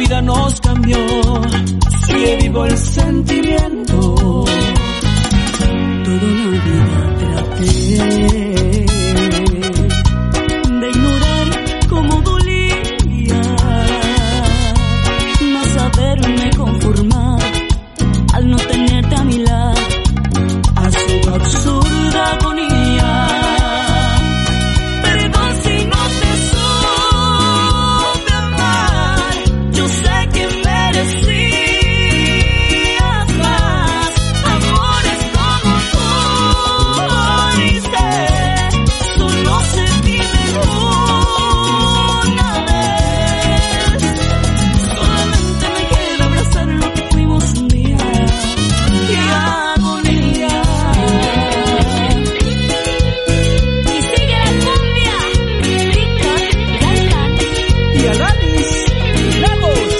vida nos cambió. Sigue vivo el sentimiento. Toda una vida traté de ignorar cómo dolía, no saberme conformar al no tenerte a mi lado. Ha sido absurda agonía. Perdón si no te supe amar. Yo sé que merecías más amores como tú. Y sé, solo se vive una vez. Solamente me queda abrazar lo que fuimos un día. ¡Qué agonía! Y sigue la cumbia, Víctor Gaitán y Alanis Lagos.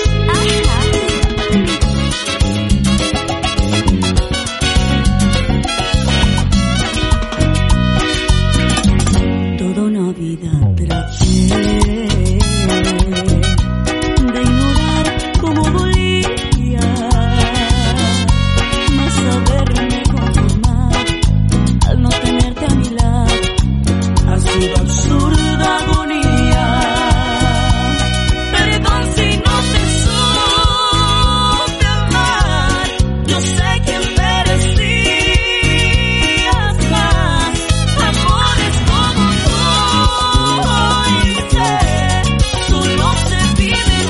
Toda una vida traté de ignorar cómo dolía, no saberme conformar al no tenerte a mi lado. Ha sido absurda agonía. Perdón si no te supe amar. Yo sé que merecías más amores como tú. Y sé, solo se vive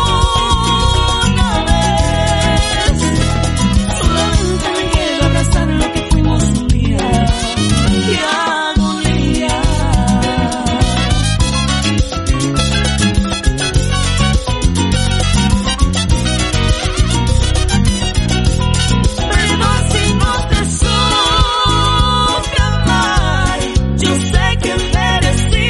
una vez. Solamente me queda abrazar lo que fuimos un día. ¡Qué agonía! Perdón si no te supe amar. Yo sé que merecías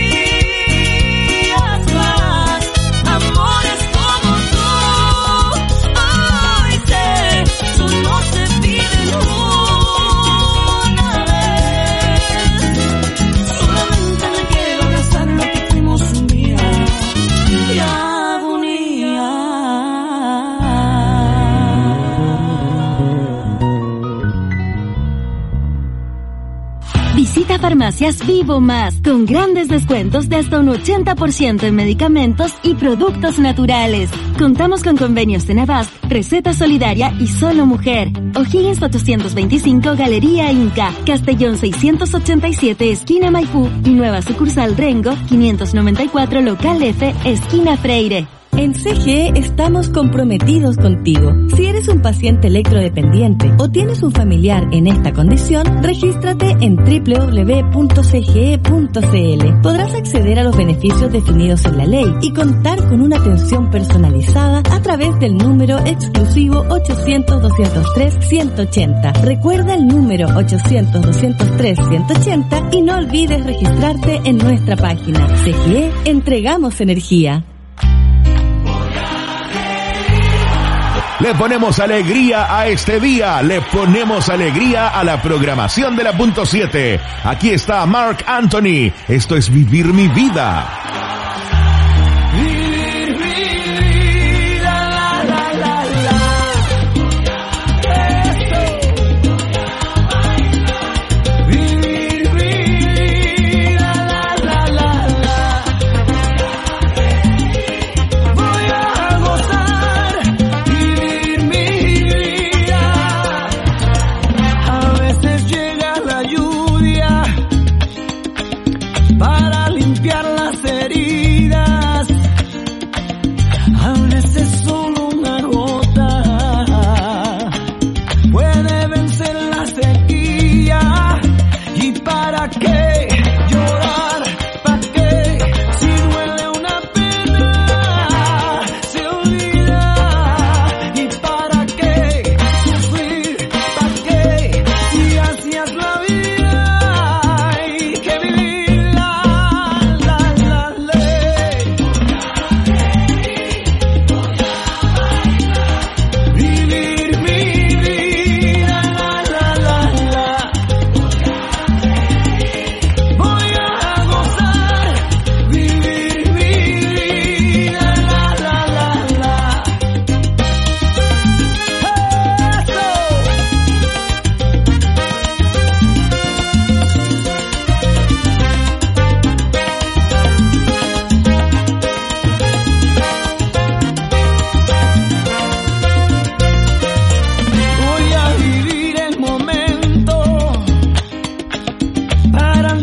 más amores como tú. Ay, sé, solo se vive una vez. Solamente me queda abrazar lo que fuimos un día. ¡Qué agonía! Visita Farmacias Vivo Más con grandes descuentos de hasta un 80% en medicamentos y productos naturales. Contamos con convenios en Avast, Receta Solidaria y Solo Mujer. O'Higgins 425 Galería Inca, Castellón 687 esquina Maipú y nueva sucursal Rengo 594 Local F esquina Freire. En CGE estamos comprometidos contigo. Si eres un paciente electrodependiente o tienes un familiar en esta condición, regístrate en www.cge.cl. Podrás acceder a los beneficios definidos en la ley y contar con una atención personalizada a través del número exclusivo 800-203-180. Recuerda el número 800-203-180 y no olvides registrarte en nuestra página. CGE, entregamos energía. Le ponemos alegría a este día, le ponemos alegría a la programación de la Punto 7. Aquí está Marc Anthony, esto es Vivir mi Vida. Vivir mi vida, la la la la. Vivir mi vida, la la la la. Voy a gozar, vivir mi vida. A veces llega la lluvia para limpiar las heridas.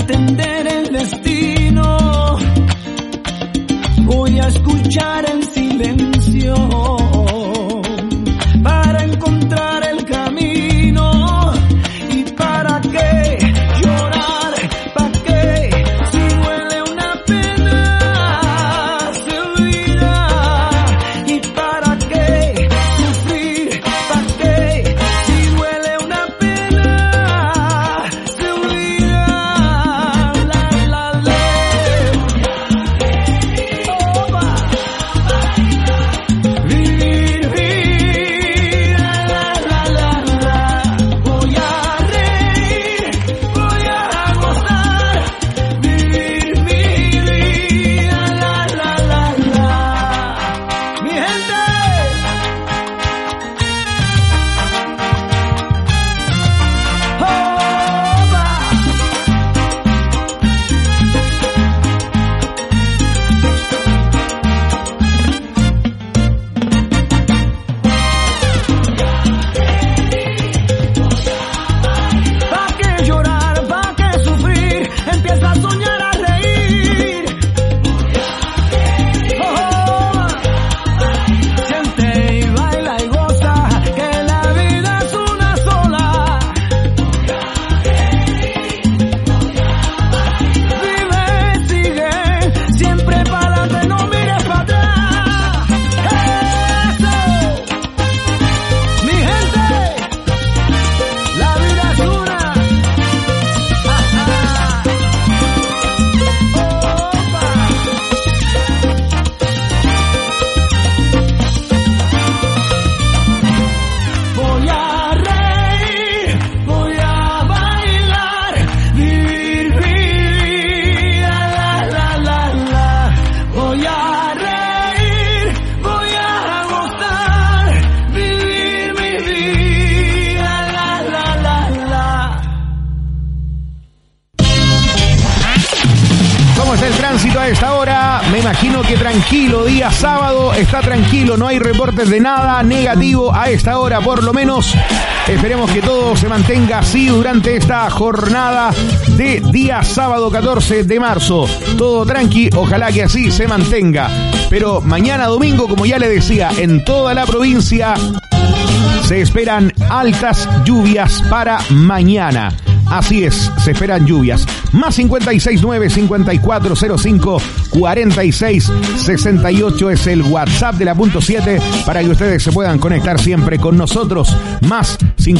entender el destino, voy a escuchar en silencio para encontrar el camino. ¿Y para qué llorar? ¿Para qué? Si duele una pena se olvida. ¿Y para qué sufrir? ¿Para qué? Si duele una pena se olvida. La la la. Opa. Vivir vida. La la la. Voy a reír, voy a gozar. Vivir mi vida. La la la la. Mi gente. ¿Pa' qué llorar? ¿Pa' qué sufrir? Empieza a soñar, a reír. Siente y baila y goza, que la vida es una sola. Vive, sigue, siempre para adelante, no mires para atrás. Eso, mi gente, la vida es una. Voy a reír, voy a bailar, vivir mi vida, la la la. Voy a reír, voy a gozar, vivir mi vida, la la la la. ¿Cómo está el tránsito a esta hora? Me imagino que tranquilo, día sábado, está tranquilo, no hay reportes de nada negativo a esta hora, por lo menos. Esperemos que todo se mantenga así durante esta jornada de día sábado 14 de marzo. Todo tranqui, ojalá que así se mantenga. Pero mañana domingo, como ya le decía, en toda la provincia se esperan altas lluvias para mañana. Así es, se esperan lluvias. Más 569-5405-4668 es el WhatsApp de la punto 7 para que ustedes se puedan conectar siempre con nosotros. Más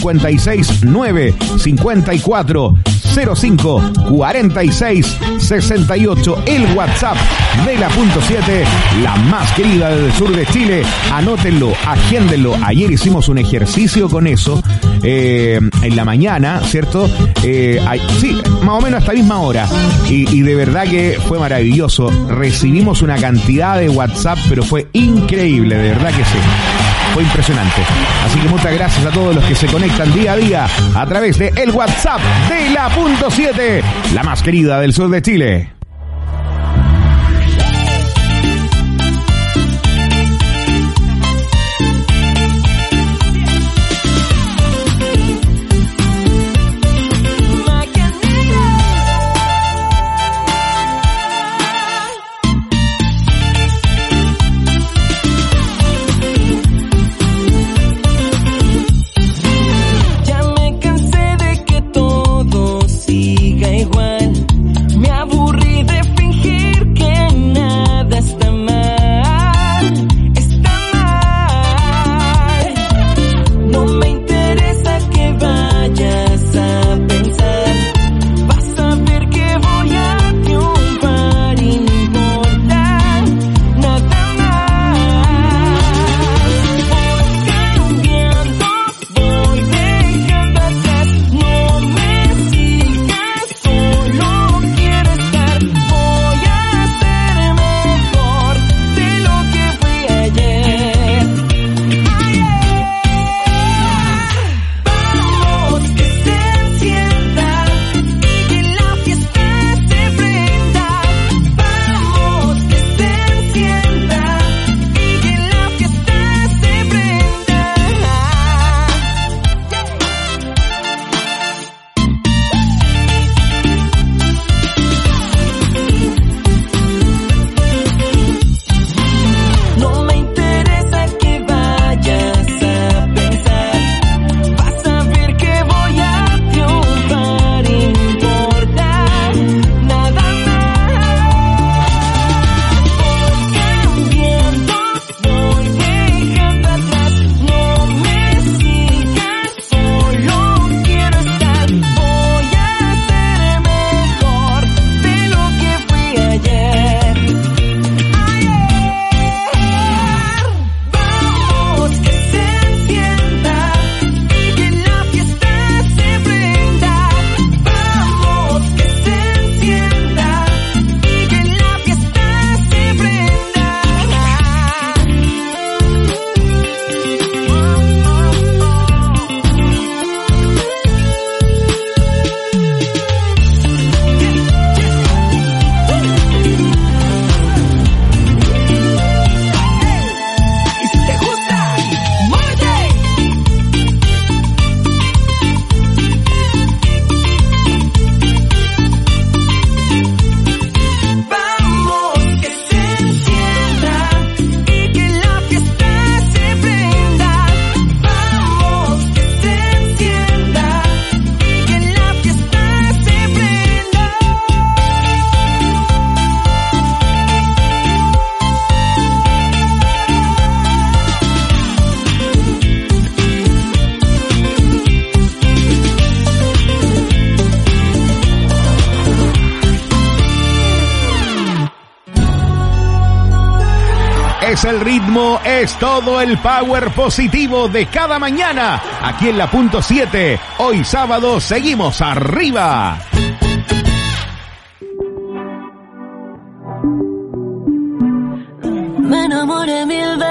569-5405-4668, el WhatsApp de la punto 7, la más querida del sur de Chile. Anótenlo, agéndenlo. Ayer hicimos un ejercicio con eso en la mañana, ¿cierto? Sí, más o menos a esta misma hora. Y de verdad que fue maravilloso. Recibimos una cantidad de WhatsApp, pero fue increíble, de verdad que sí. Fue impresionante. Así que muchas gracias a todos los que se conectan día a día a través de el WhatsApp de la punto 7, la más querida del sur de Chile. Igual, me aburrí el ritmo, es todo el power positivo de cada mañana. Aquí en la punto 7, hoy sábado seguimos arriba. Me enamoré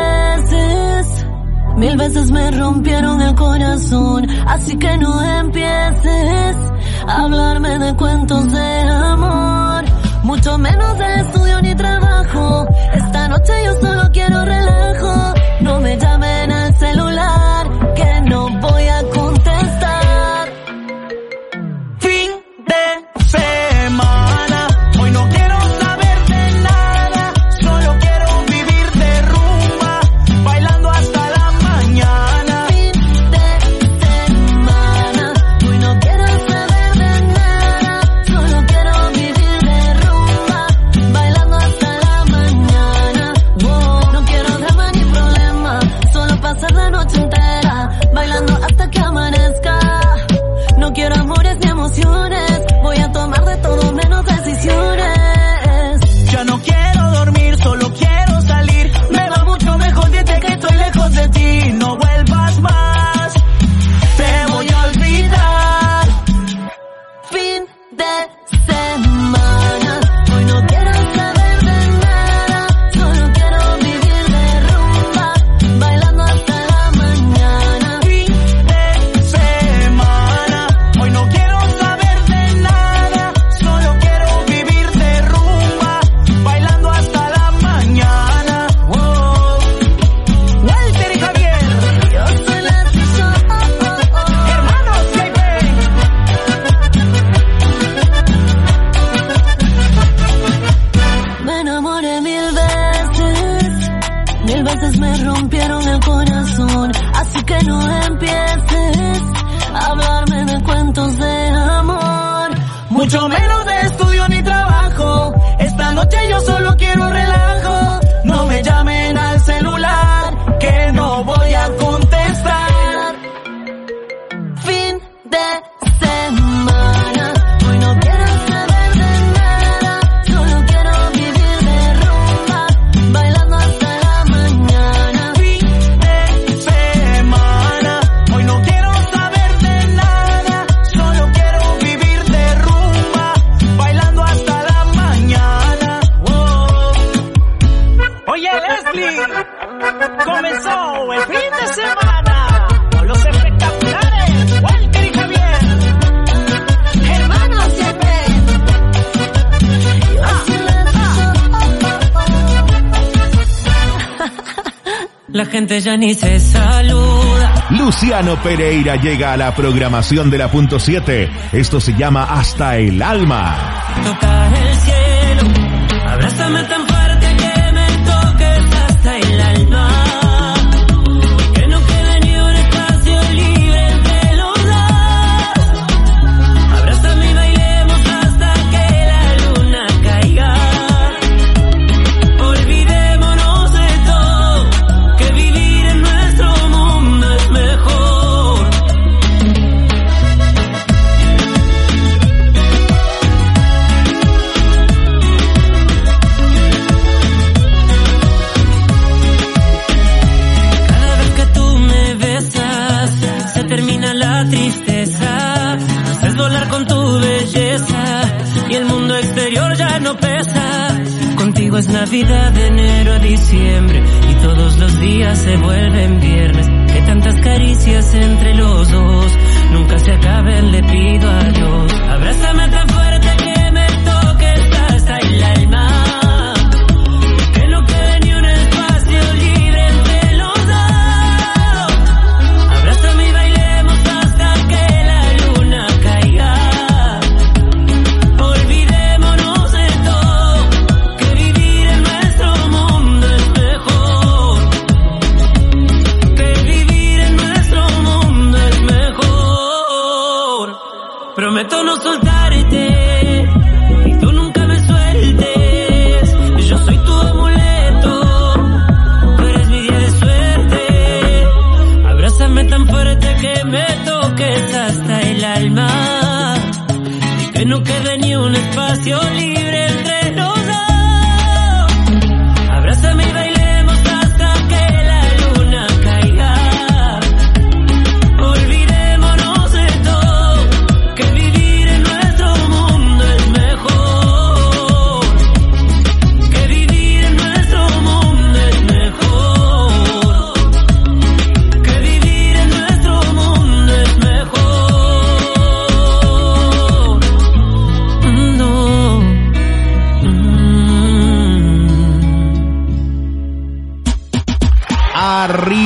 mil veces me rompieron el corazón, así que no empieces a hablarme de cuentos de amor, mucho menos de estudio ni trabajo. Esta noche yo solo quiero relajo, no me llamen al celular, que no voy a contestar. Fin de semana, hoy no quiero saber de nada, solo quiero vivir de rumba, bailando hasta la mañana. Fin de semana, hoy no quiero saber de nada, solo quiero vivir de rumba, bailando hasta la mañana. Wow, no quiero drama ni problema, solo pasar la noche entera, bailando hasta que amanezca. No quiero amores ni emociones, voy a tomar de todo menos decisiones. Ya no quiero dormir, solo quiero salir, me va mucho mejor desde que estoy lejos de ti. No vuelvas más, te voy a olvidar. Fin de semana, hoy no quiero saber de nada, solo quiero vivir de rumba, bailando hasta la mañana. Fin de semana, hoy no quiero saber de nada, solo quiero vivir de rumba, bailando hasta la mañana. Wow. Walter y Javier, Yo soy la hermanos JP. Me enamoré mil veces me rompieron el corazón, así que no empieces a hablarme de cuentos de amor, Mucho menos de estudio ni trabajo, esta noche yo solo quiero relajo. No me llamen al celular, que no voy a contestar. fin de semana, hoy no quiero saber de nada, solo quiero vivir de rumba, bailando hasta la mañana. Fin de semana, hoy no quiero saber de nada, solo quiero vivir de rumba, bailando hasta la mañana. Wow. Oye Leslie, comenzó el fin de semana con los espectaculares Walter y Javier. Hermanos siempre. La gente ya ni se saluda. Luciano Pereira llega a la programación de la punto 7. Esto se llama Hasta el Alma. Tocar el cielo, abrázame tan fuerte que me toques hasta el alma. Que no quede ni un espacio libre entre los dos. Abrázame y bailemos hasta que la luna caiga. Olvidémonos de todo, que vivir en nuestro mundo es mejor. Cada vez que tú me besas, se termina la tristeza. Me haces volar con tu belleza y el mundo exterior ya no pesa. Contigo es Navidad de enero a diciembre y todos los días se vuelven viernes. Que tantas caricias entre los dos nunca se acaben, le pido a Dios. Abrázame tan fuerte que me toques hasta el alma. Que no quede ni un espacio libre entre los dos. Abrázame y bailemos hasta que la luna caiga. Olvidémonos de todo, que vivir en nuestro mundo es mejor. Que vivir en nuestro mundo es mejor. Prometo no soltarte y tú nunca me sueltes. Yo soy tu amuleto, tú eres mi día de suerte. Abrázame tan fuerte que me toques hasta el alma. Y que no quede ni un espacio libre entre los dos. Abrázame y bailemos hasta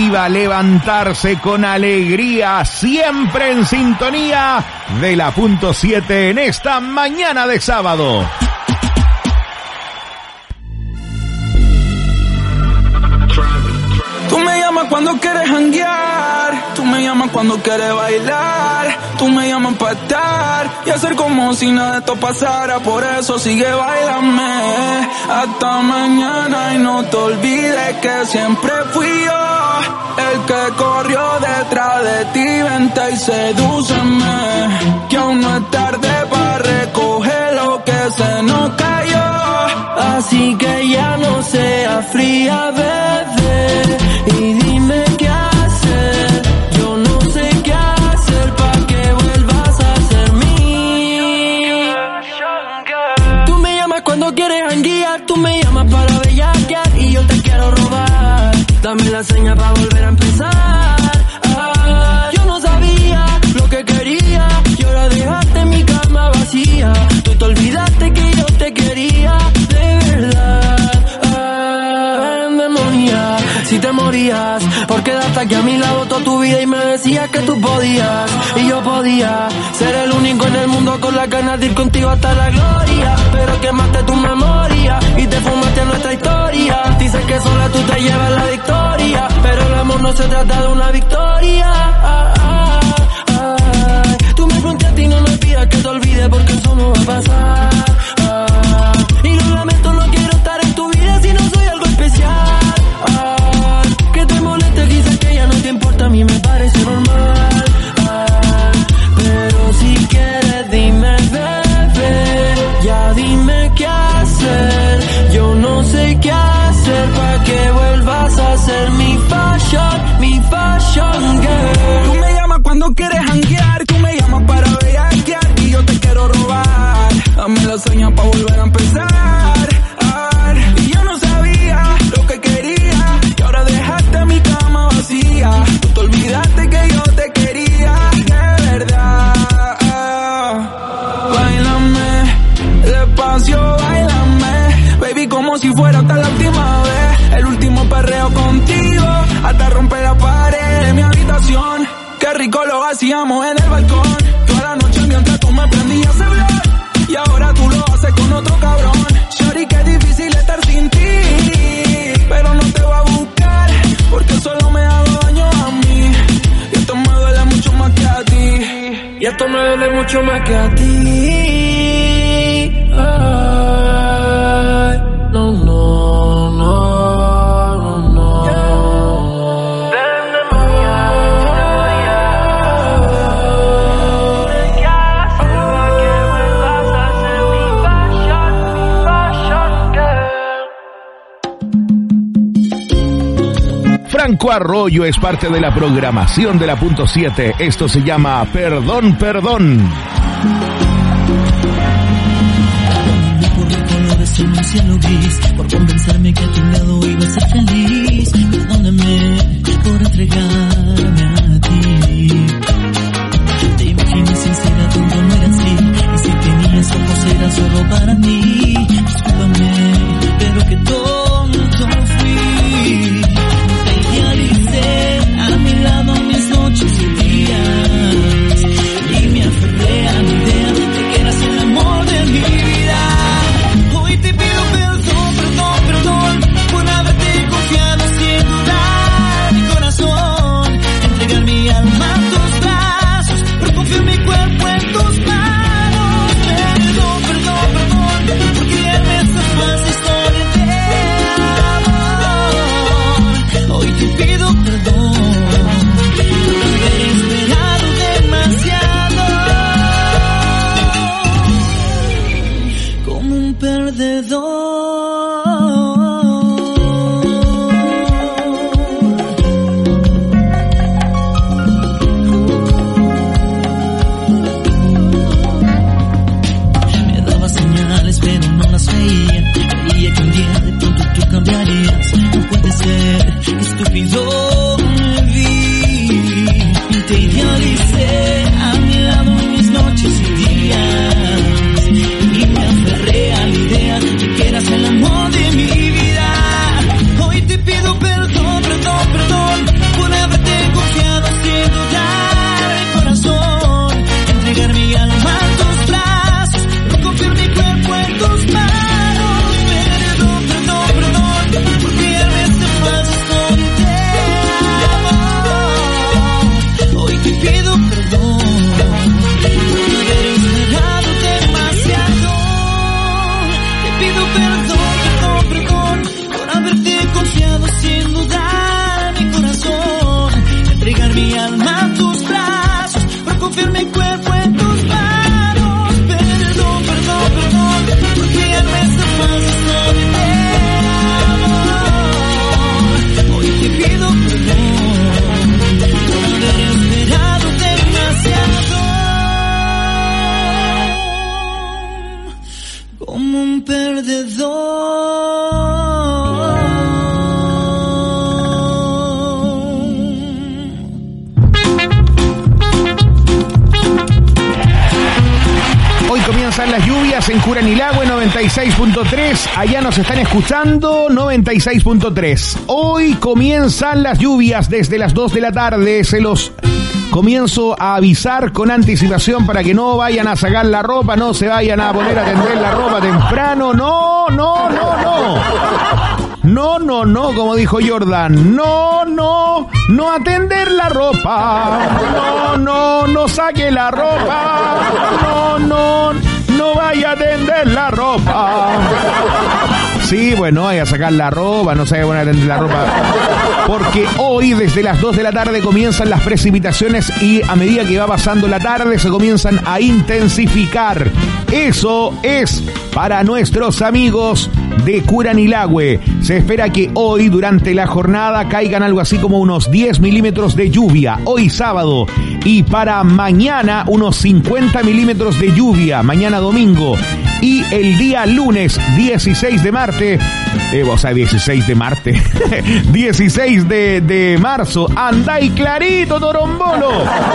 motiva a levantarse con alegría, siempre en sintonía de la punto 7 en esta mañana de sábado. Tú me llamas cuando quieres janguear, tú me llamas cuando quieres bailar, tú me llamas para estar y hacer como si nada de esto pasara. Por eso sigue bailame hasta mañana y no te olvides que siempre fui yo el que corrió detrás de ti. Vente y sedúceme, que aún no es tarde para recoger lo que se nos cayó. Así que ya no seas fría, bebé, y dime qué hacer. Yo no sé qué hacer pa' que vuelvas a ser mí. Tú me llamas cuando quieres janguear, tú me llamas para bellaquear y yo te quiero robar. Dame la seña pa' volver a empezar. Yo no sabía lo que quería y ahora dejaste mi cama vacía. Tú te olvidaste que yo te quería de verdad. Demonia, si te morías por quedarte aquí a mi lado toda tu vida y me decías que tú podías y yo podía ser el único en el mundo con la ganas de ir contigo hasta la gloria. Pero quemaste tu memoria y te fumaste nuestra historia. Dices que sola tú te llevas la victoria, pero el amor no se trata de una victoria. Tú me fronteaste y no me pidas que te olvides porque eso no va a pasar. Y lo lamento, no quiero estar en tu vida si no soy algo especial. Que te moleste, quizás que ya no te importa, a mí me parece normal. Pero si quieres dime, bebé, ya dime qué hacer. Yo no sé qué hacer pa' que vuelvas a ser mi fashion girl. Tú me llamas cuando quieres janguear, tú me llamas para bellaquear y yo te quiero robar. Dame la seña pa' volver a empezar. Y yo no sabía lo que quería y ahora dejaste mi cama vacía. Tú te olvidaste que yo te quería de verdad. Báilame, despacio, báilame, baby, como si fuera hasta la última vez. El último perreo contigo hasta romper la pared de mi habitación. Qué rico lo hacíamos en el balcón. Toda la noche mientras tú me prendías el blog y ahora tú lo haces con otro cabrón. Shorty, qué difícil estar sin ti, pero no te voy a buscar porque solo me hago daño a mí. Y esto me duele mucho más que a ti. Y esto me duele mucho más que a ti. Ay, no, no, no. Franco Arroyo es parte de la programación de la punto 7. Esto se llama Perdón, Perdón. En un cielo gris, por convencerme que a tu lado iba a ser feliz. Perdóname por entregarme a ti. Te imaginé sincera, tonto, no era así. Y si tenías ojos era solo para ti. Discúlpame, pero que tonto fui. Te idealicé a mi lado mis noches y días. Y me aferré a la idea de que eras el amor de mi vida. Te pido perdón, perdón, perdón por haberte confiado sin dudar mi corazón, entregar mi alma a tus brazos, por confiar mi cuerpo en tus manos. Perdón, perdón, perdón por creerme esta falsa historia de amor. Hoy te pido perdón por haber esperado demasiado, como un perdedor. Me daba señales pero no las veía. Creía que un día de pronto tú cambiarías. No puede ser, qué estúpido me vi. Te idealicé a mi lado en mis noches y días. Y me aferré a la idea de que eras el amor de mi vida. Hoy te pido perdón, perdón, perdón por como un perdedor. Hoy comienzan las lluvias en Curanilahue 96.3, allá nos están escuchando 96.3. Hoy comienzan las lluvias desde las 2 de la tarde, se los comienzo a avisar con anticipación para que no vayan a sacar la ropa, no se vayan a poner a tender la ropa temprano, no, como dijo Jordan, no atender la ropa, no saque la ropa, no vaya a tender la ropa. Sí, bueno, vaya a sacar la ropa, no se vaya a poner a tender la ropa, porque hoy desde las 2 de la tarde comienzan las precipitaciones y a medida que va pasando la tarde se comienzan a intensificar. Eso es para nuestros amigos de Curanilahue. Se espera que hoy durante la jornada caigan algo así como unos 10 milímetros de lluvia, hoy sábado, y para mañana unos 50 milímetros de lluvia, mañana domingo. Y el día lunes 16 de Marte, 16 de marzo, anda y clarito, torombolo.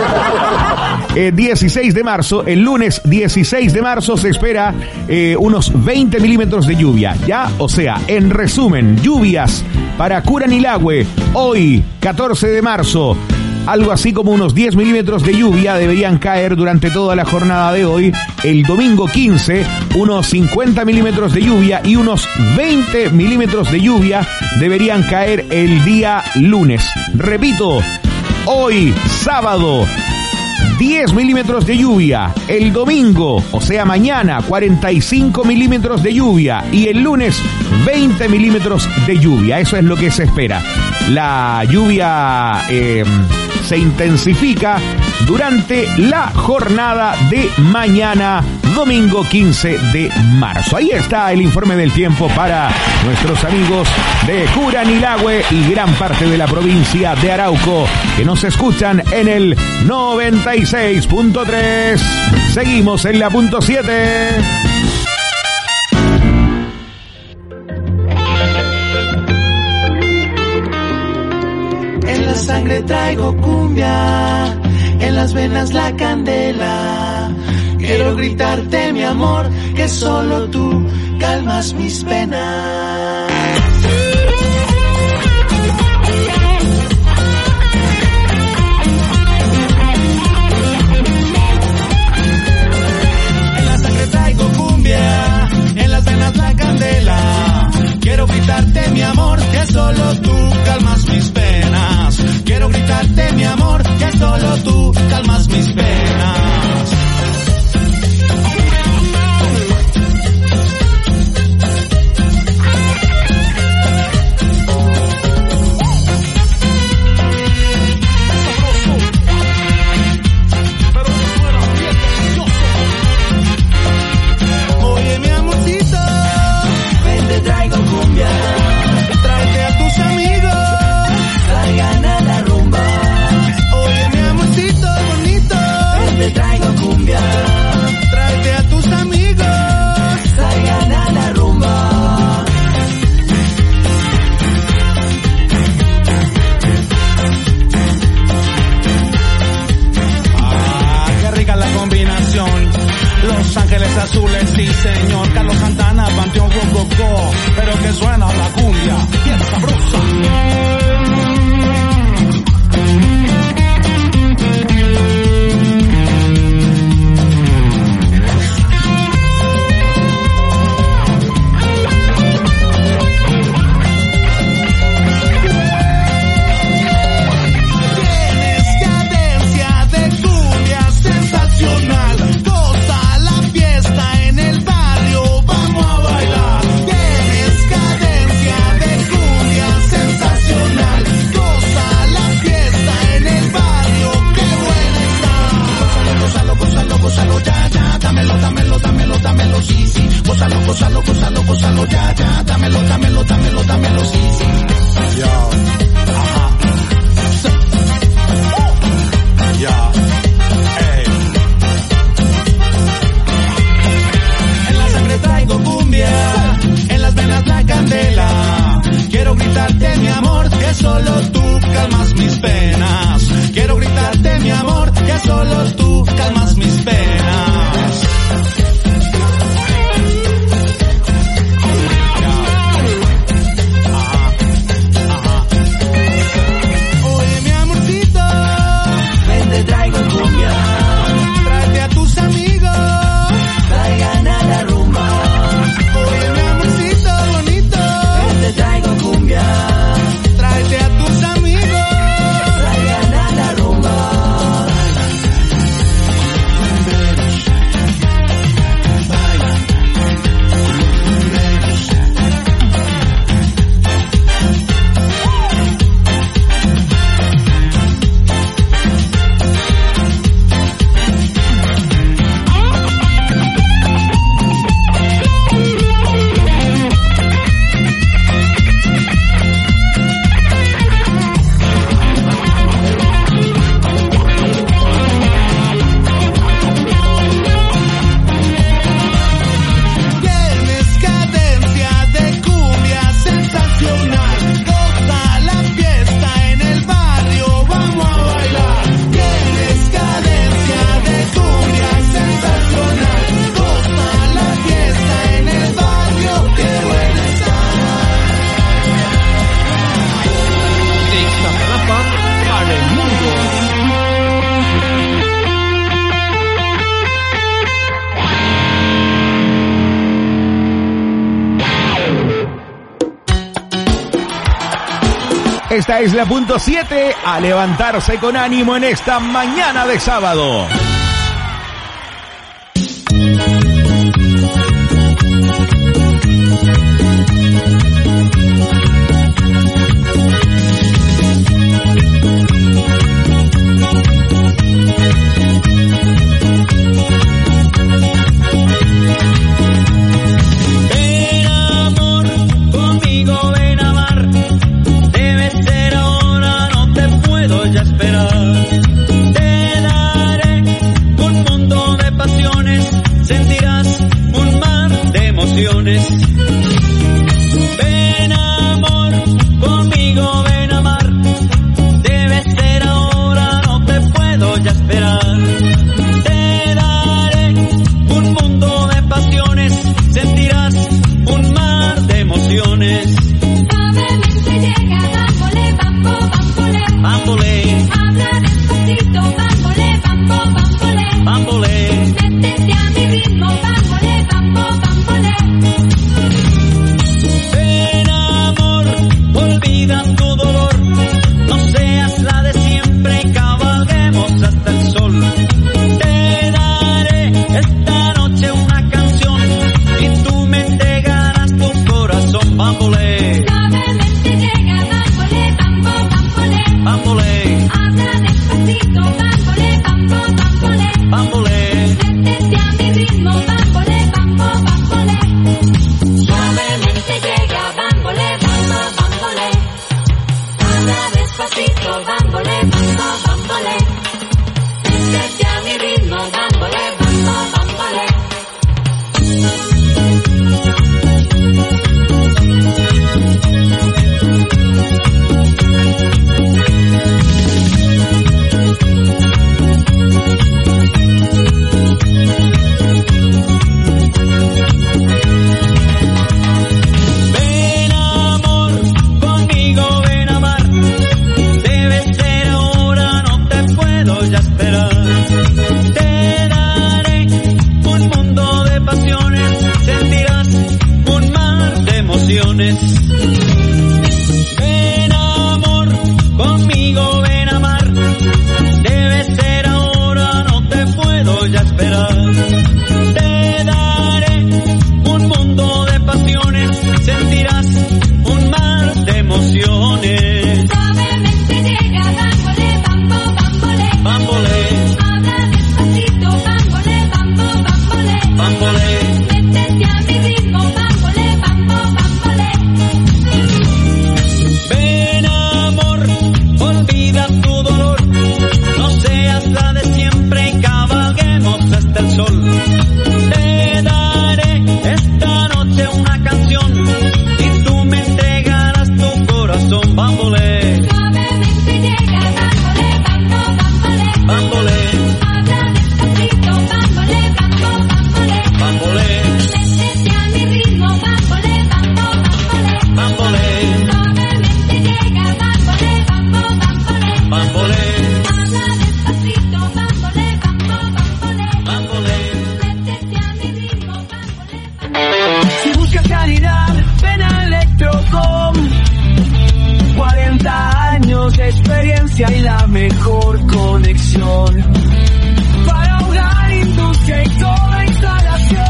16 de marzo, el lunes 16 de marzo se espera unos 20 milímetros de lluvia, ¿ya? O sea, en resumen, lluvias para Curanilahue, hoy 14 de marzo. Algo así como unos 10 milímetros de lluvia deberían caer durante toda la jornada de hoy. El domingo 15, unos 50 milímetros de lluvia y unos 20 milímetros de lluvia deberían caer el día lunes. Repito, hoy sábado 10 milímetros de lluvia, el domingo, o sea mañana, 45 milímetros de lluvia y el lunes 20 milímetros de lluvia. Eso es lo que se espera. La lluvia se intensifica durante la jornada de mañana, domingo 15 de marzo. Ahí está el informe del tiempo para nuestros amigos de Curanilahue y gran parte de la provincia de Arauco que nos escuchan en el 96.3. Seguimos en la punto 7. En la sangre traigo cumbia, en las venas la candela. Quiero gritarte, mi amor, que solo tú calmas mis penas. En la sangre traigo cumbia, en las venas la candela. Quiero gritarte, mi amor, que solo tú calmas mis penas. Quiero gritarte, mi amor, que solo tú calmas mis penas. Oye, mi amorcito, ven, te traigo cumbia. Tráete a tus amigos, salgan a la rumba. Oye, mi amorcito bonito, ven, te traigo cumbia. Tráete a tus amigos, salgan a la rumba. Ah, qué rica la combinación. Los Ángeles Azules, sí señor. Carlos Santana, Panteón Rococó. Pero que suena la cumbia, bien sabrosa. Tienes cadencia de cumbia sensacional. Goza la fiesta en el barrio, vamos a bailar. Tienes cadencia de cumbia sensacional. Goza la fiesta en el barrio, qué buena está. Gózalo, gózalo, gózalo, ya, ya. Dámelo, dámelo, dámelo, dámelo, sí, sí. Gózalo, gózalo, gózalo, gózalo, ya, ya. Dámelo, dámelo, dámelo, dámelo, sí, sí. Yo, ajá. Ya, ey. En la sangre traigo candela. Quiero gritarte mi amor, que solo tú calmas mis penas. Quiero gritarte mi amor, que solo tú calmas mis penas. Oye mi amorcito, ven te traigo cumbia. Tráete a tus amigos, traigan a la rumba. Oye mi amorcito bonito, ven te traigo cumbia. Tráete a tus amigos, traigan a la rumba. Esta es la punto 7, a levantarse con ánimo en esta mañana de sábado. Ven amor, conmigo ven a amar. Debe ser ahora, no te puedo ya esperar. Te daré un mundo de pasiones, sentirás un mar de emociones. Ven amor, conmigo ven a amar. Debe ser ahora, no te puedo ya esperar. Te daré un mundo de pasiones, sentirás un mar de emociones. Suavemente llega, bámbole, bambo, bámbole. Bámbole, Habla despacito, bámbole, bambo, bámbole. bámbole. Métete a mi ritmo, bámbole, bambo, bámbole. Ven amor, olvida tu dolor. No seas la de siempre y cabalguemos hasta el sol. Te daré esta noche una canción y tú me entregarás tu corazón. Bámbole, Suavemente llega, bámbole, bambo, bámbole. bámbole, Habla despacito, bámbole, bambo, bámbole. bámbole. Métete a mi ritmo, bámbole, bambo, bámbole. Suavemente llega, bámbole, bambo, bámbole. Habla despacito, bámbole, bambo, bámbole. Métete a mi ritmo, bámbole, bambo, bámbole. Ven amor, conmigo ven a amar. Debe ser ahora, no te puedo ya esperar. Te daré un mundo de pasiones, sentirás un mar de emociones. Ven amor, conmigo ven a amar. Debe ser ahora, no te puedo ya esperar. Te daré un mundo de pasiones, sentirás un mar de emociones. Suavemente llega, bámbole, bambo, bámbole. Bámbole, Habla despacito, bámbole, bambo, bámbole. bámbole, Métete a mi ritmo, bámbole, bambo, bámbole. Si buscas calidad, ven a Electrocom. 40 años de experiencia y la mejor conexión para hogar, industria y toda instalación.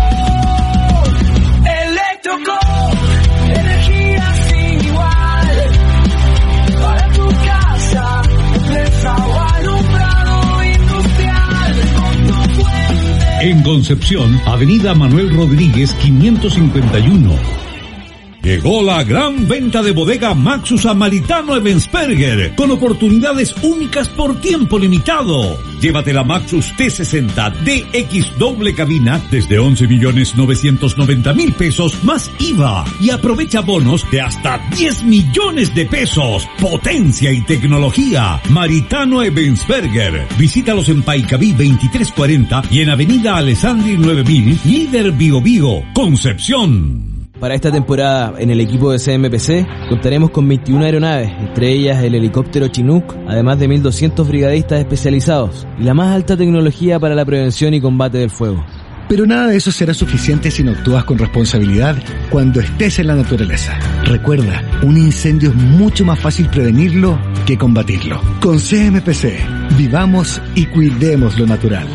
Electrocom, energía sin igual para tu casa, empresa o alumbrado industrial con tu fuente. En Concepción, Avenida Manuel Rodríguez 551. Llegó la gran venta de bodega Maxus a Maritano Ebensperger, con oportunidades únicas por tiempo limitado. Llévate la Maxus T60 DX doble cabina desde 11.990.000 pesos más IVA y aprovecha bonos de hasta 10 millones de pesos. Potencia y tecnología. Maritano Ebensperger. Visítalos en Paicaví 2340 y en Avenida Alessandri 9000, Líder Bio Bio, Concepción. Para esta temporada, en el equipo de CMPC, contaremos con 21 aeronaves, entre ellas el helicóptero Chinook, además de 1.200 brigadistas especializados y la más alta tecnología para la prevención y combate del fuego. Pero nada de eso será suficiente si no actúas con responsabilidad cuando estés en la naturaleza. Recuerda, un incendio es mucho más fácil prevenirlo que combatirlo. Con CMPC, vivamos y cuidemos lo natural.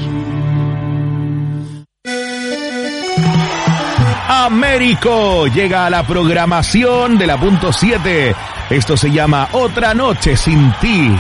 Américo llega a la programación de la punto 7. Esto se llama Otra Noche Sin Ti.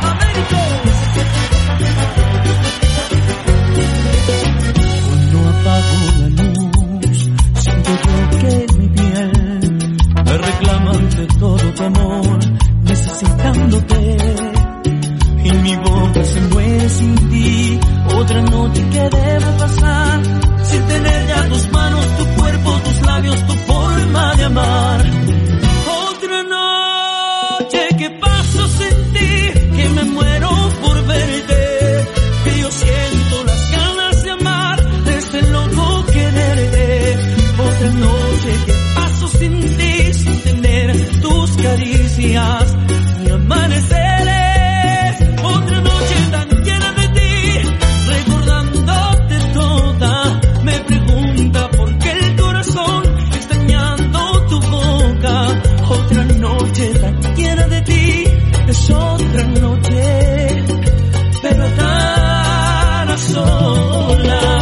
Cuando apago la luz, siento yo que mi piel me reclama ante todo tu amor, necesitándote. Y mi boca se muere sin ti. Otra noche que debo pasar sin tener ya tus manos, tu cuerpo, tus labios, tu forma de amar. Otra noche que paso sin ti, que me muero por verte, que yo siento las ganas de amar, desde loco quererte. Otra noche que paso sin ti, sin tener tus caricias ni amaneceres. Otra noche tan llena de ti, recordándote toda. Me pregunta por qué el corazón extrañando tu boca. Otra noche tan llena de ti, es otra noche, pero tan a solas.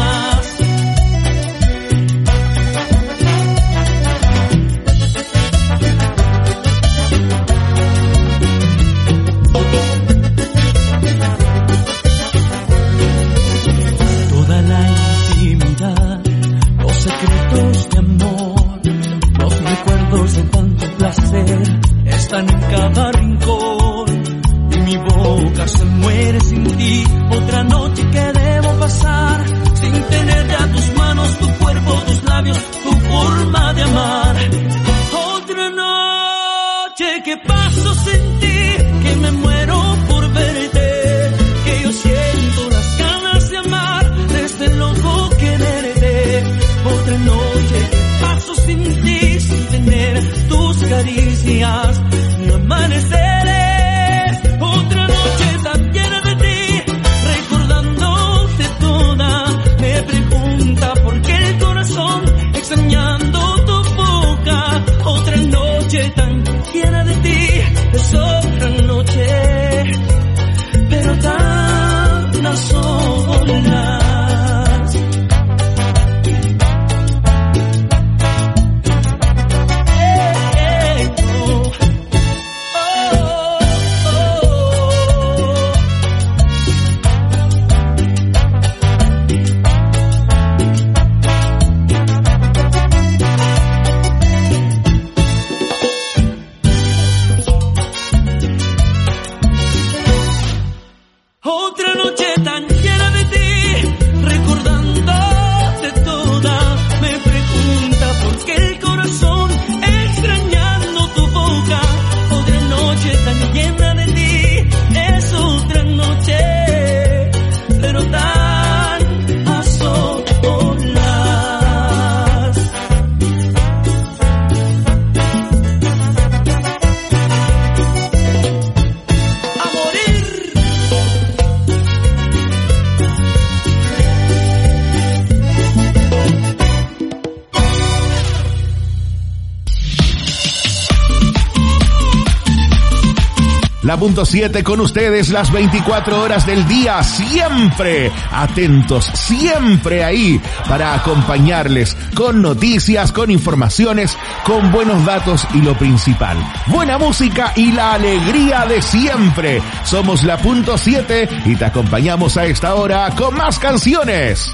Toda la intimidad, los secretos de amor, los recuerdos de tanto placer están en cada rincón. Y mi boca se muere sin ti. Otra noche que debo pasar sin tener ya tus manos, tu cuerpo, tus labios, tu forma de amar. Otra noche que paso sin ti, que me muero por verte, que yo siento las ganas de amar, desde loco quererte. Otra noche que paso sin ti, sin tener tus caricias ni amaneceres. Otra noche tan llena de ti, recordándote toda. Me pregunta por qué el corazón extrañando tu boca. Otra noche tan llena de ti, es otra noche, pero tan a solas. La punto 7 con ustedes las 24 horas del día, siempre atentos, siempre ahí para acompañarles con noticias, con informaciones, con buenos datos y lo principal, buena música y la alegría de siempre. Somos la punto 7 y te acompañamos a esta hora con más canciones.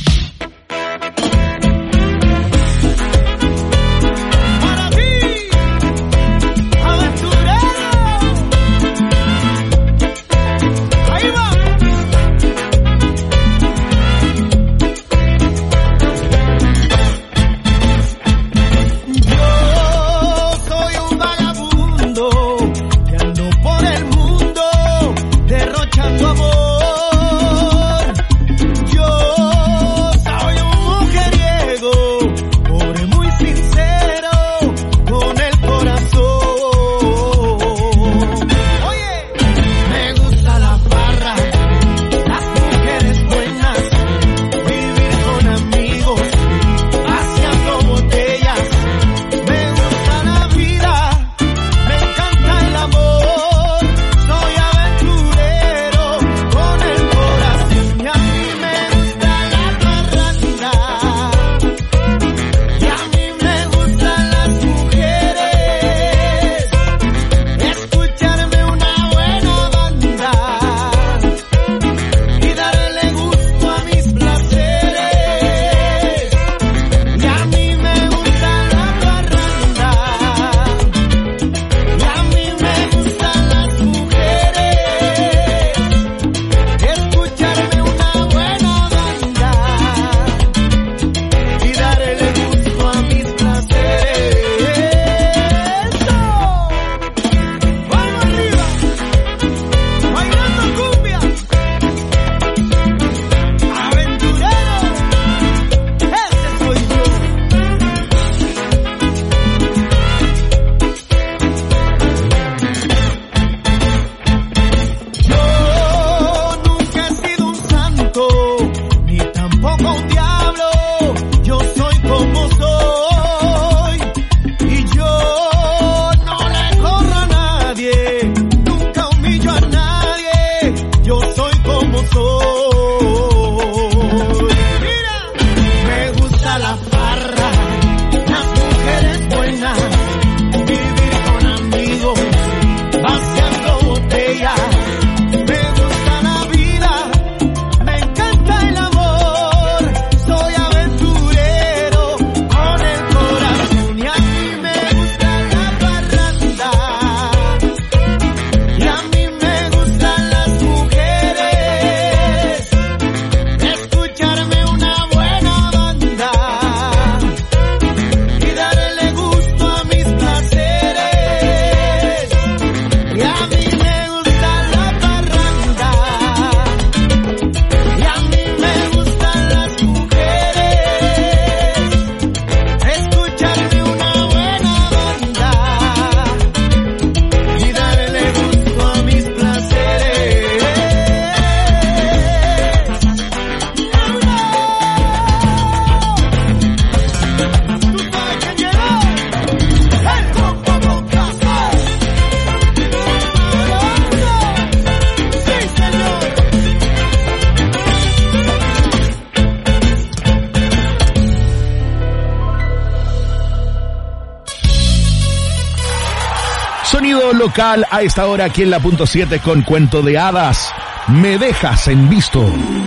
Sonido local a esta hora aquí en la punto 7 con Cuento de Hadas. Me dejas en visto.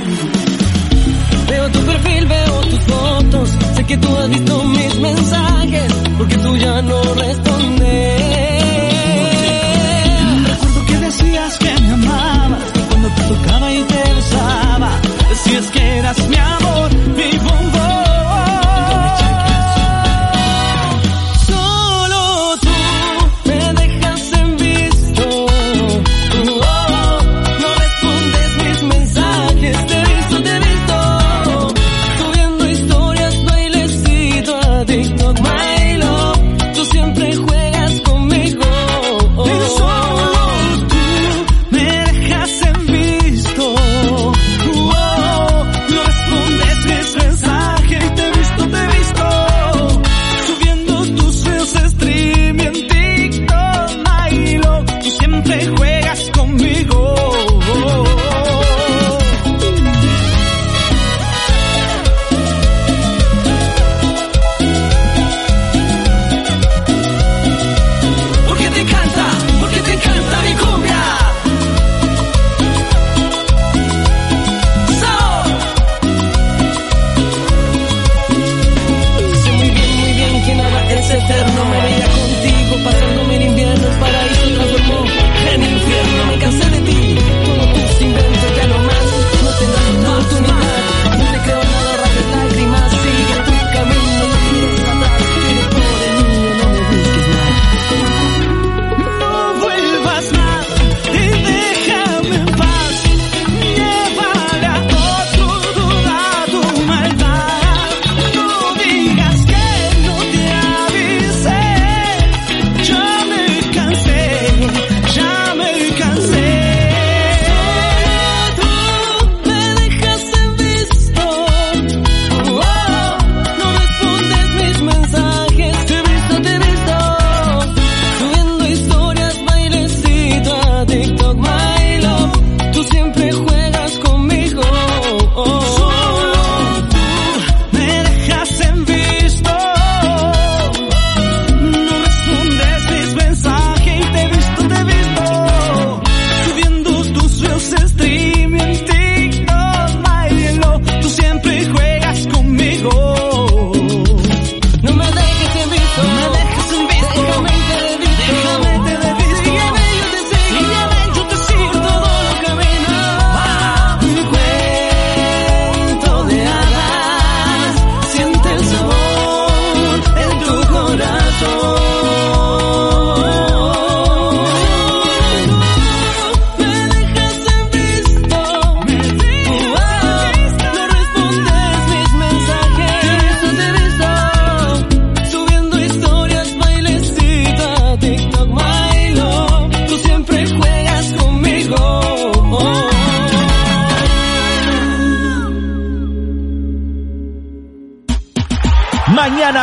Veo tu perfil, veo tus fotos. Sé que tú has visto mis mensajes, porque tú ya no respondes. Recuerdo que decías que me amabas, que cuando te tocaba y te besaba, decías que eras mi amor, mi bombón. Te he visto subiendo historias, bailecito a ti.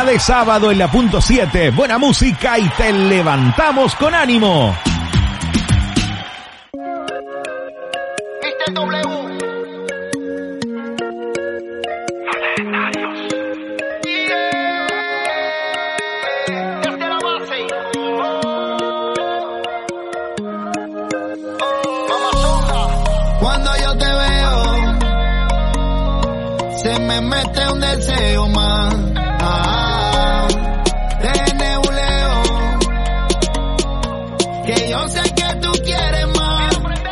de sábado en la punto 7. Buena música y te levantamos con ánimo. Mr. W. Desde la base. Cuando yo te veo, se me mete un deseo más. Te nebuleo, que yo sé que tú quieres más.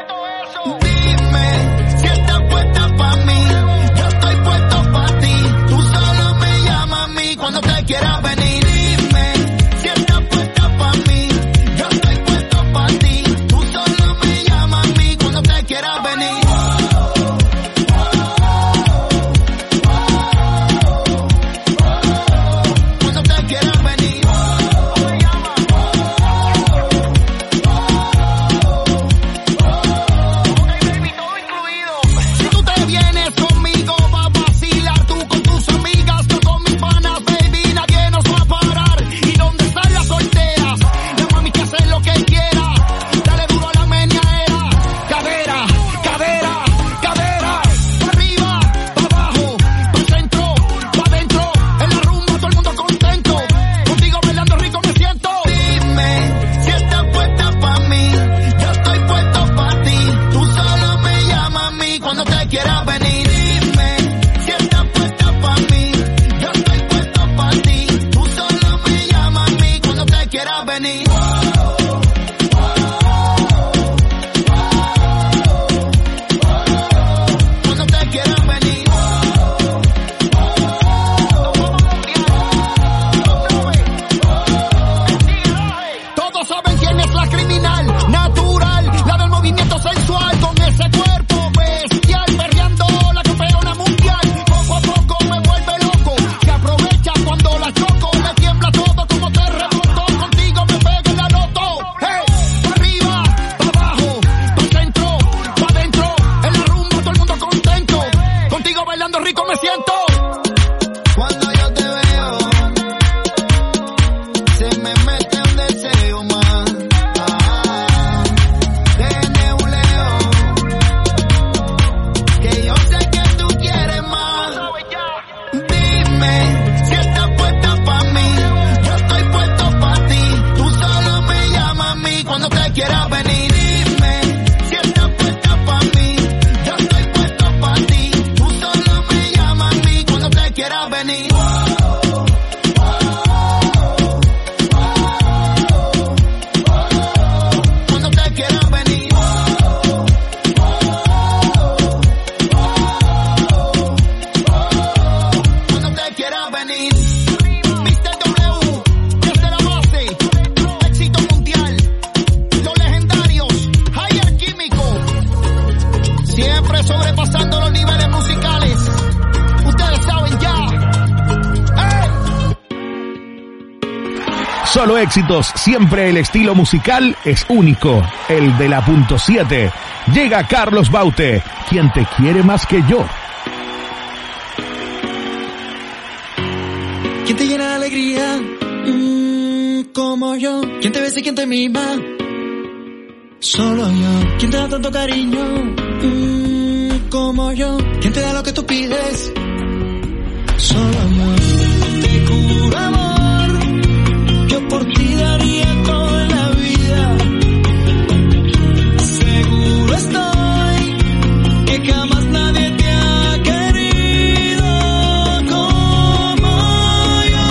Dime si estás puesta pa' mí, yo estoy puesto pa' ti. Tú solo me llamas a mí cuando te quieras venir. Dime si estás puesta pa' mí, yo estoy puesto pa' ti. Tú solo me llamas a mí cuando te quieras venir. Solo éxitos, siempre el estilo musical es único, el de la punto 7. Llega Carlos Baute, quien te quiere más que yo. ¿Quién te llena de alegría? Como yo. ¿Quién te besa y quién te mima? Solo yo. ¿Quién te da tanto cariño? Como yo. ¿Quién te da lo que tú pides? Solo yo. Te juro amor, yo por ti daría toda la vida. Seguro estoy que jamás nadie te ha querido como yo.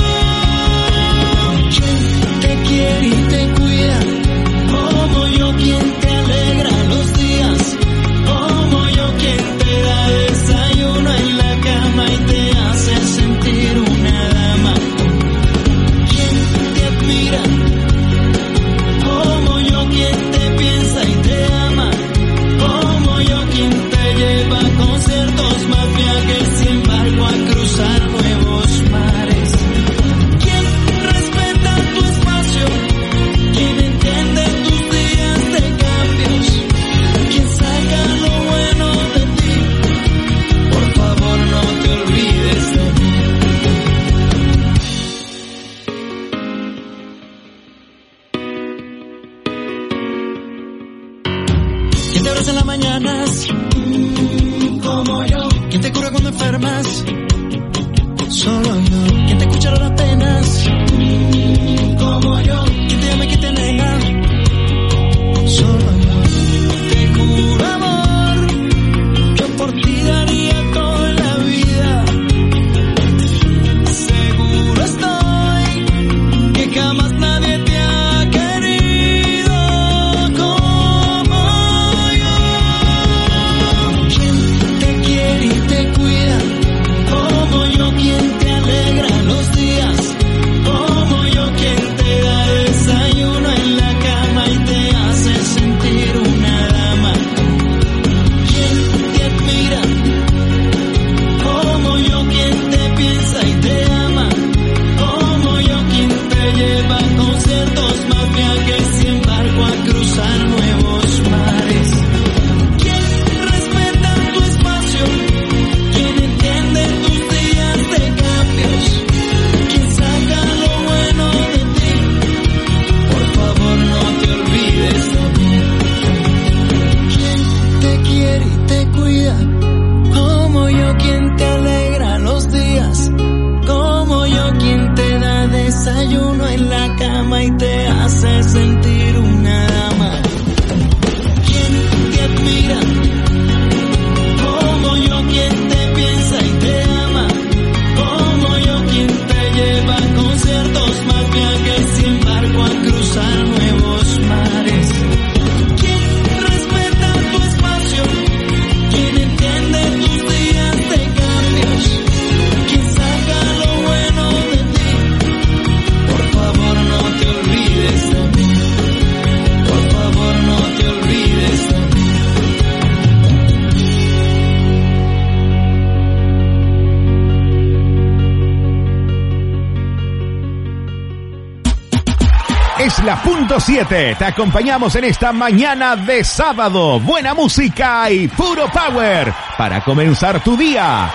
Quien te quiere y te cuida, como yo, quien te alegra los días, como yo, quien te da desayuno en la cama y te hace sentir una dama. alegras en las mañanas, como yo. ¿Quién te cura cuando enfermas? Solo yo. ¿Quién te escucha las penas? Como yo. ¿Quién te llama y quién te nega? Solo yo. Te juro amor, yo por ti daría todo en la vida. Seguro estoy que jamás nadie te ha querido como yo. ¿Quién te quiere y te cuida? Como yo, quien te alegra los días. Como yo, quien te da desayuno en la cama y te hace sentir una dama. ¿Quién te admira? Como yo, quien te piensa y te ama. Como yo, quien te lleva a conciertos, más viajes y en barco a cruzar nuevos mares. ¿Quién respeta tu espacio? ¿Quién entiende tus días de cambios? ¿Quién saca lo bueno de ti? Por favor, no te olvides de mí. ¿Quién te quiere y te cuida? Como yo, quien te alegra los días. Como yo, quien te da desayuno en la cama y te hace sentir una dama. ¿Quién te admira? Como yo, quien te piensa y te ama. Como yo, quien te lleva a conciertos, más viajes y en barco a cruzar nuevos mares. ¿Quién respeta tu espacio? ¿Quién entiende tus días de cambios? ¿Quién saca lo bueno de ti? Por favor, no te olvides de mí. Por favor, no te olvides de mí. Es la punto 7. Te acompañamos en esta mañana de sábado. Buena música y puro power para comenzar tu día.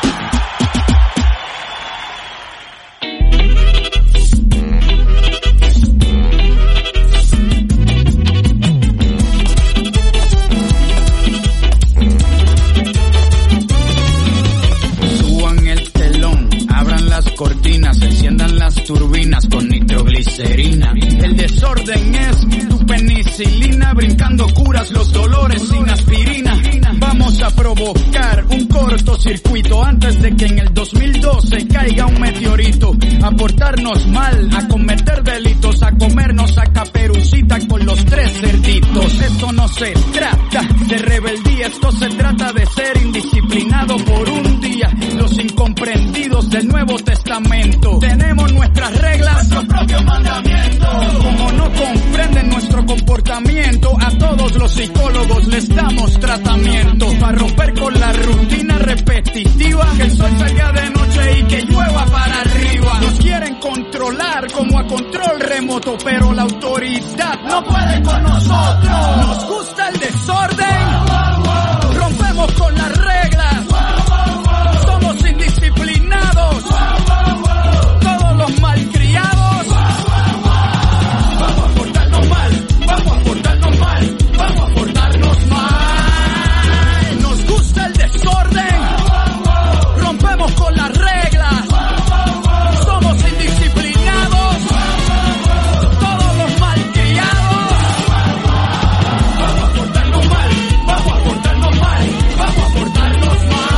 Suban el telón, abran las cortinas, enciendan las turbinas con nitroglicerina. El desorden es tu penicilina, brincando curas los dolores sin aspirina. Vamos a provocar un cortocircuito antes de que en el 2012 caiga un meteorito. A portarnos mal, a cometer delitos, a comernos a Caperucita con los 3 cerditos. Esto no se trata de rebeldía, esto se trata de ser indisciplinado por un día. Los incomprendidos del Nuevo Testamento tenemos nuestras reglas, nuestro propio mandamiento. Como no comprenden nuestro comportamiento, a todos los psicólogos les damos tratamiento para romper con la rutina repetitiva. Que el sol salga de noche y que llueva para arriba. Nos quieren controlar como a control remoto, pero la autoridad no puede con nosotros. Nos gusta el desorden, rompemos con las reglas, somos indisciplinados, todos los malcriados. Vamos a portarnos mal, vamos a portarnos mal, vamos a portarnos mal. Nos gusta el desorden, rompemos con las reglas, somos indisciplinados, todos los malcriados. Vamos a portarnos mal, vamos a portarnos mal, vamos a portarnos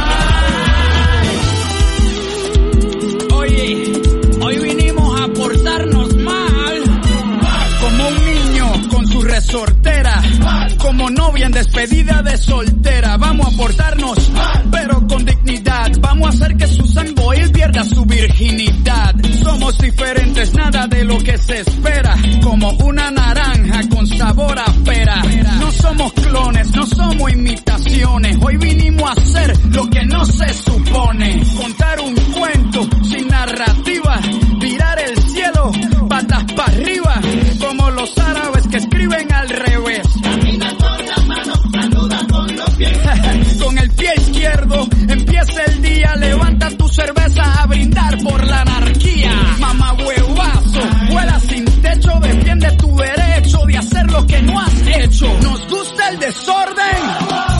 mal. Oye, hoy vinimos a portarnos mal, como un niño con su resortera, como novia en despedida de soltera. Vamos a portarnos mal, pero con dignidad. Vamos a hacer que Susan Boyle pierda su virginidad. Somos diferentes, nada de lo que se espera, como una naranja con sabor a pera. No somos clones, no somos imitaciones. Hoy vinimos a hacer lo que no se supone. Contar un cuento sin narrativa, tirar el cielo patas para arriba, como los árabes que escriben al revés. Camina con la mano, saluda con los pies. Con el pie izquierdo empieza el día, levanta tu cerveza a brindar por la anarquía. Mamá huevazo, vuela sin techo, defiende tu derecho de hacer lo que no has hecho. Nos gusta el desorden,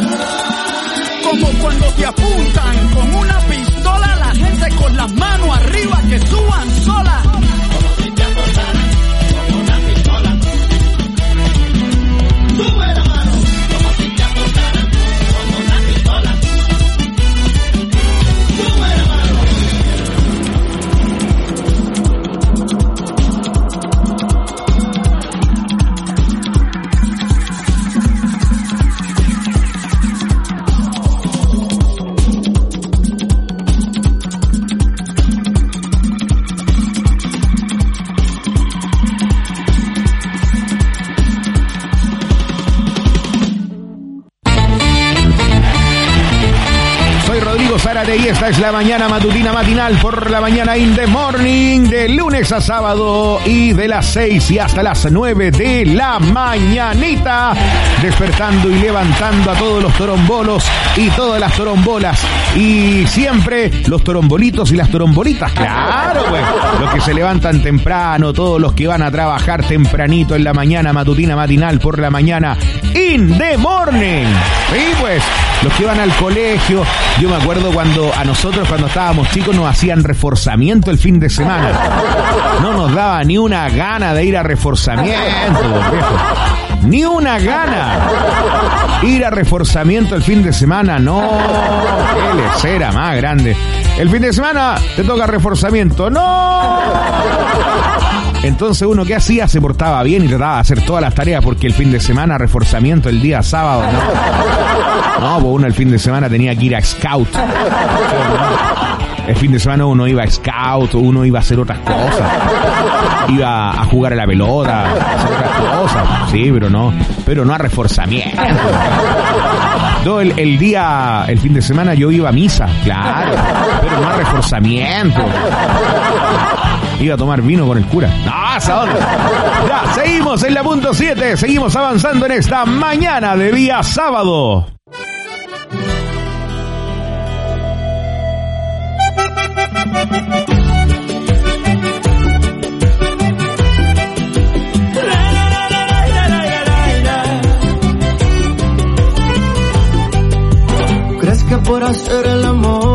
Como cuando te apuntan con una pistola, la gente con las manos arriba que suban sola. Como si te apuntaran con una pistola. Sube la mano, como si te apuntaran con una pistola. Sube la mano. Zárate y esta es la mañana matutina matinal por la mañana in the morning de lunes a sábado y de las 6 y hasta las 9 de la mañanita, despertando y levantando a todos los torombolos y todas las torombolas y siempre los torombolitos y las torombolitas, claro, pues, los que se levantan temprano, todos los que van a trabajar tempranito en la mañana matutina matinal por la mañana in the morning, sí, pues, los que van al colegio. Yo me acuerdo cuando a nosotros, cuando estábamos chicos, nos hacían reforzamiento el fin de semana. No nos daba ni una gana de ir a reforzamiento, viejo. Ni una gana. Ir a reforzamiento el fin de semana, no. Qué lecera más grande. El fin de semana te toca reforzamiento, no. Entonces uno, ¿qué hacía? Se portaba bien y trataba de hacer todas las tareas porque el fin de semana, reforzamiento el día sábado, no, pues uno el fin de semana tenía que ir a scout. El fin de semana uno iba a scout, uno iba a hacer otras cosas. Iba a jugar a la pelota, a hacer otras cosas. Sí, pero no a reforzamiento. Yo el fin de semana yo iba a misa, claro, pero no a reforzamiento. Iba a tomar vino con el cura. No, ¿hasta dónde? Ya, seguimos en la punto 7. Seguimos avanzando en esta mañana de día sábado. ¿Crees que por hacer el amor